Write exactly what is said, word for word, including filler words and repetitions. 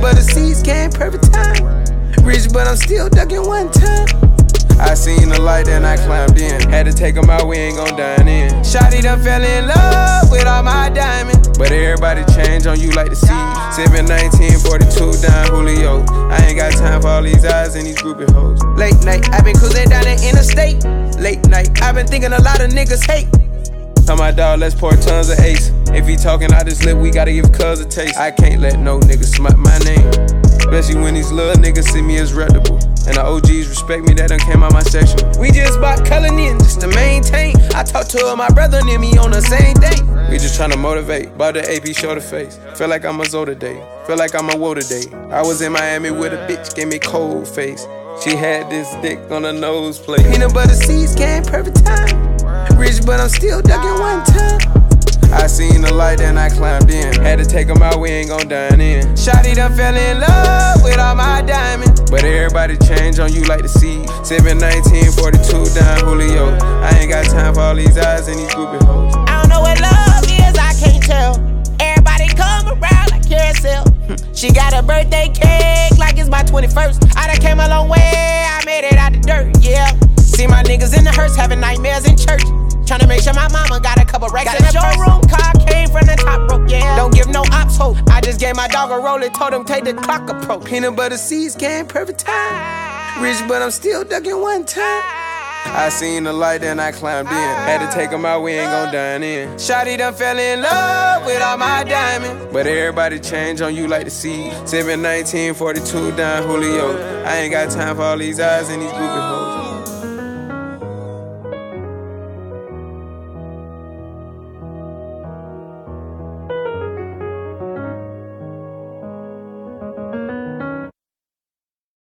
butter seeds came perfect time. Rich, but I'm still ducking one time. I seen the light and I climbed in. Had to take 'em out, we ain't gon' dine in. Shawty done fell in love with all my diamonds, but everybody change on you like the sea. Sippin' nineteen forty-two down Julio. I ain't got time for all these eyes and these groupie hoes. Late night, I been cruising down the interstate. Late night, I been thinking a lot of niggas hate. Tell my dog, let's pour tons of ace. If he talking out his lip, we gotta give cuz a taste. I can't let no nigga smut my name, especially when these little niggas see me as reputable. And the O Gs respect me, that done came out my section. We just bought Cullinan just to maintain. I talked to my brother and me on the same day. We just tryna motivate, bought the A P shoulder face. Feel like I'm a Zoe today, feel like I'm a woe today. I was in Miami with a bitch, gave me cold face. She had this dick on her nose plate. Peanut butter seeds came perfect time. Rich, but I'm still ducking one time. I seen the light and I climbed in. Had to take 'em out, we ain't gon' dine in. Shawty done fell in love with all my diamonds, but everybody change on you like the sea. Sippin' nineteen forty-two down Julio. I ain't got time for all these eyes and these groupie hoes. I don't know what love is, I can't tell. Everybody come around like carousel. She got a birthday cake like it's my twenty-first. I done came a long way, I made it out the dirt, yeah. See my niggas in the hearse having nightmares in church. Tryna make sure my mama got a couple racks got in the showroom. Car came from the top rope, yeah. Don't give no ops hope. I just gave my dog a roll and told him take the clock approach. Peanut butter seeds came perfect time. Rich, but I'm still ducking one time. I seen the light and I climbed in. Had to take 'em out, we ain't gon' dine in. Shawty done fell in love with all my diamonds, but everybody change on you like the sea. Sippin' nineteen forty-two down Julio. I ain't got time for all these eyes and these groupie hoes.